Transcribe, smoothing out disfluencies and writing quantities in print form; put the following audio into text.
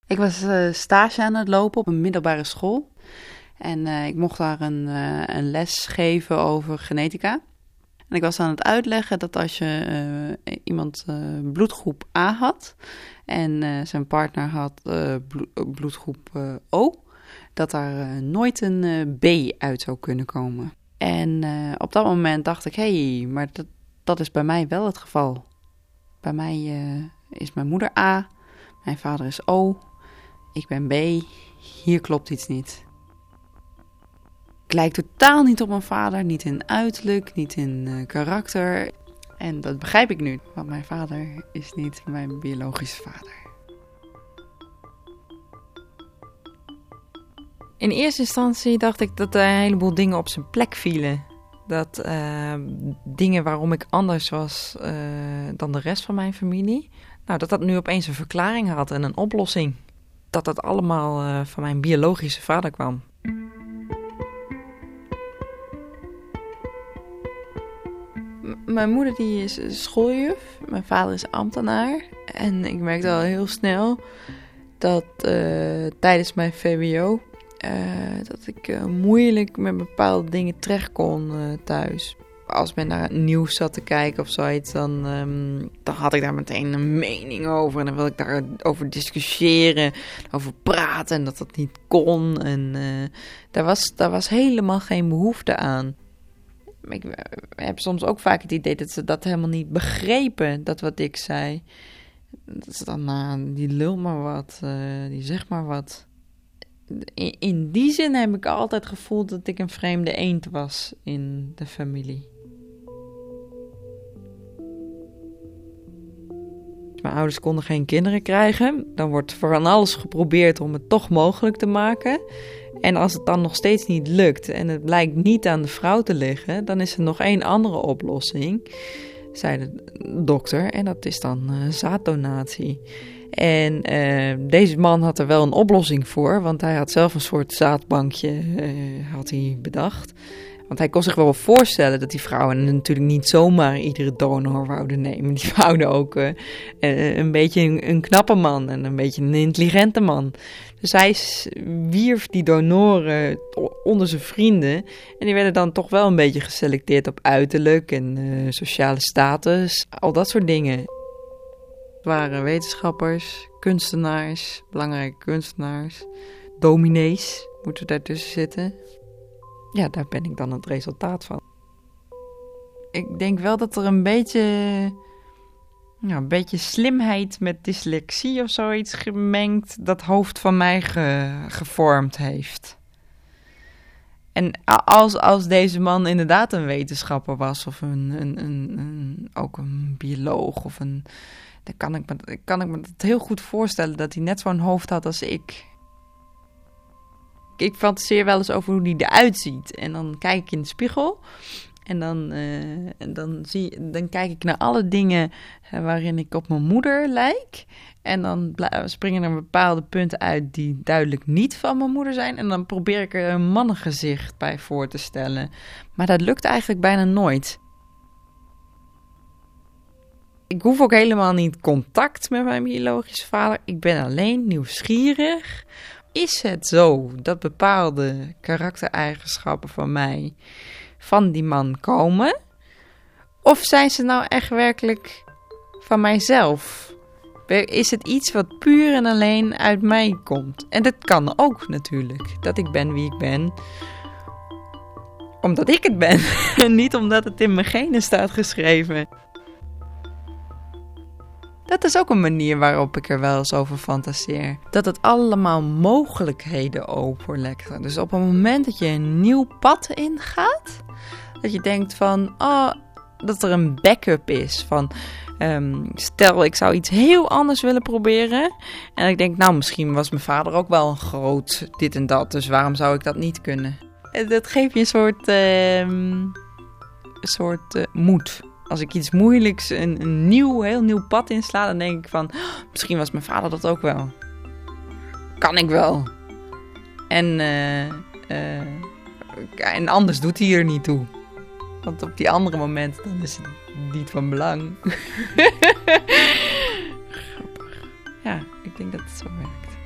Ik was stage aan het lopen op een middelbare school. En ik mocht daar een les geven over genetica. En ik was aan het uitleggen dat als je iemand bloedgroep A had en zijn partner had bloedgroep O, dat daar nooit een B uit zou kunnen komen. En op dat moment dacht ik, hé, maar dat is bij mij wel het geval. Bij mij is mijn moeder A, mijn vader is O, ik ben B, hier klopt iets niet. Ik lijk totaal niet op mijn vader, niet in uiterlijk, niet in karakter. En dat begrijp ik nu, want mijn vader is niet mijn biologische vader. In eerste instantie dacht ik dat er een heleboel dingen op zijn plek vielen. Dat dingen waarom ik anders was dan de rest van mijn familie, dat nu opeens een verklaring had en een oplossing. Dat dat allemaal van mijn biologische vader kwam. Mijn moeder die is schooljuf, mijn vader is ambtenaar. En ik merkte al heel snel dat tijdens mijn VWO dat ik moeilijk met bepaalde dingen terecht kon thuis. Als men naar het nieuws zat te kijken of zoiets, dan had ik daar meteen een mening over. En dan wilde ik daarover discussiëren, over praten en dat dat niet kon. En daar was helemaal geen behoefte aan. Ik heb soms ook vaak het idee dat ze dat helemaal niet begrepen, dat wat ik zei. Dat ze dan, die lul maar wat, die zegt maar wat. In die zin heb ik altijd gevoeld dat ik een vreemde eend was in de familie. Mijn ouders konden geen kinderen krijgen. Dan wordt van alles geprobeerd om het toch mogelijk te maken. En als het dan nog steeds niet lukt en het blijkt niet aan de vrouw te liggen, dan is er nog één andere oplossing, zei de dokter. En dat is dan zaaddonatie. En deze man had er wel een oplossing voor, want hij had zelf een soort zaadbankje had hij bedacht. Want hij kon zich wel voorstellen dat die vrouwen natuurlijk niet zomaar iedere donor wouden nemen. Die wouden ook een beetje een knappe man en een beetje een intelligente man. Dus hij wierf die donoren onder zijn vrienden. En die werden dan toch wel een beetje geselecteerd op uiterlijk en sociale status. Al dat soort dingen. Het waren wetenschappers, kunstenaars, belangrijke kunstenaars, dominees moeten daartussen zitten. Ja, daar ben ik dan het resultaat van. Ik denk wel dat er een beetje slimheid met dyslexie of zoiets gemengd dat hoofd van mij gevormd heeft. En als deze man inderdaad een wetenschapper was of ook een bioloog of dan kan ik me dat heel goed voorstellen dat hij net zo'n hoofd had als ik. Ik fantaseer wel eens over hoe die eruit ziet. En dan kijk ik in de spiegel. En dan kijk ik naar alle dingen waarin ik op mijn moeder lijk. En dan springen er bepaalde punten uit die duidelijk niet van mijn moeder zijn. En dan probeer ik er een mannengezicht bij voor te stellen. Maar dat lukt eigenlijk bijna nooit. Ik hoef ook helemaal niet contact met mijn biologische vader. Ik ben alleen nieuwsgierig. Is het zo dat bepaalde karaktereigenschappen van mij van die man komen? Of zijn ze nou echt werkelijk van mijzelf? Is het iets wat puur en alleen uit mij komt? En dat kan ook natuurlijk, dat ik ben wie ik ben, omdat ik het ben. En niet omdat het in mijn genen staat geschreven. Dat is ook een manier waarop ik er wel eens over fantaseer. Dat het allemaal mogelijkheden openlegt. Dus op het moment dat je een nieuw pad ingaat, dat je denkt van, dat er een backup is. Van, stel ik zou iets heel anders willen proberen. En ik denk, misschien was mijn vader ook wel een groot dit en dat. Dus waarom zou ik dat niet kunnen? Dat geeft je een soort moed. Als ik iets moeilijks, een heel nieuw pad insla, dan denk ik van, misschien was mijn vader dat ook wel. Kan ik wel. En anders doet hij er niet toe. Want op die andere momenten, dan is het niet van belang. Grappig. Ja, ik denk dat het zo werkt.